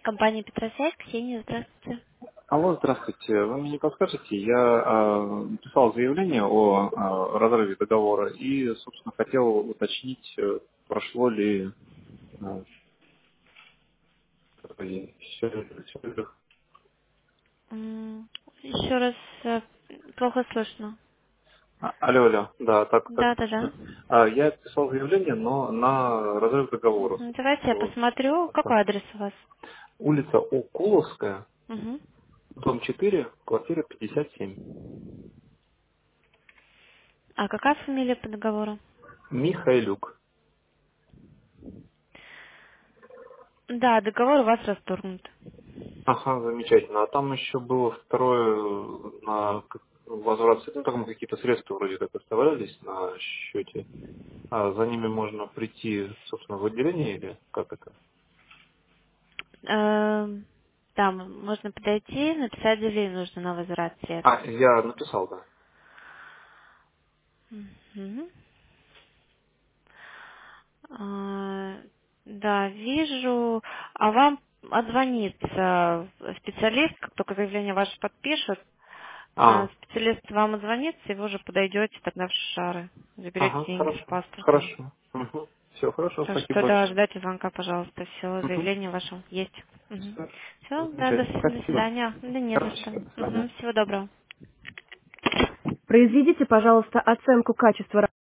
Компания Петросвязь, Ксения, здравствуйте. Алло, здравствуйте. Вы мне не подскажете? Я писал заявление о разрыве договора и, собственно, хотел уточнить, прошло ли все. Еще раз плохо слышно. Алло, алло. Да, так Да, да, да. точно. Я писал заявление, но на разрыв договора. Давайте я Вот. посмотрю, какой адрес у вас. Улица Окуловская, Мгм. дом 4, квартира 57. А какая фамилия по договору? Михайлюк. Да, договор у вас расторгнут. Ага, замечательно. А там еще было второе на возврат средств, ну, там какие-то средства вроде как оставались на счете. А за ними можно прийти, собственно, в отделение или как это? Да, можно подойти, написать заявление нужно на возврат средств. Я написал, да. Мгм. Да, вижу. А вам отзвонится специалист, как только заявление ваше подпишут. А, Специалист вам отзвонится, и вы уже подойдете тогда в шары. Заберете ага, деньги с хорошо. паспорта. Хорошо. Угу. Все, хорошо, Так спасибо что да, большое. ждайте звонка, пожалуйста. Все, Угу. заявление ваше есть. Все. Все, да, до, Замечательно. до Спасибо. свидания. Да не за что. Хорошо, до свидания. Всего доброго. Произведите, пожалуйста, оценку качества